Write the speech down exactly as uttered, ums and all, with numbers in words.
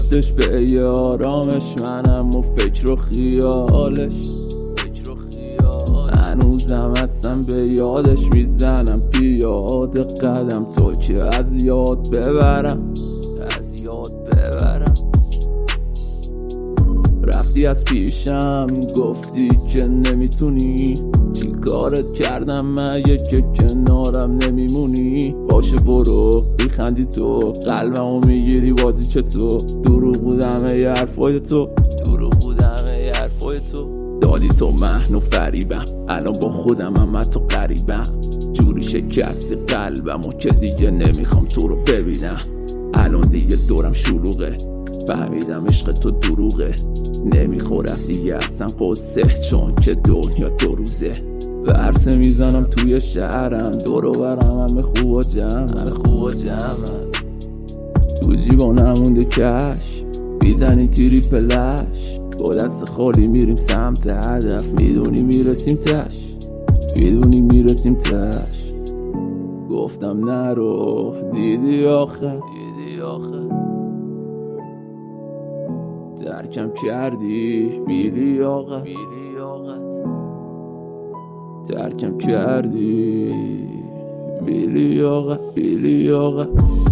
رفتش به یه آرامش، منم و فکر و خیالش. هنوزم هستم به یادش میزنم پیاده قدم، تو که از یاد ببرم از یاد ببرم. رفتی از پیشم گفتی که نمیتونی، چی کارت کردم مگه که کنارم نمیمونی؟ باشه برو میخندی تو قلبمو میگیری بازی چطور؟ دروغ بودم ای حرفای تو، دروغ بودم ای حرفای تو. دادی تو مهن و فریبم، الان با خودم هم تو قریبم، جوری شکستی قلبمو که دیگه نمیخوام تو رو ببینم. الان دیگه دورم شلوغه، فهمیدم عشق تو دروغه، نمیخورم دیگه اصلا قصه، چون که دنیا دو روزه. ورسه میزنم توی شهرم، دورو برم همه خوب و جمع، خوب و جمع. تو جیبان همونده کش، میزنی تیری پلش، با دست خالی میریم سمت هدف، میدونی میرسیم تش، میدونی میرسیم تش. گفتم نرو دیدی آخه، دیدی آخه ترکم کردی بیلی آقا، بیلی آقت ترکم کردی بیلی آقا، بیلی آقا.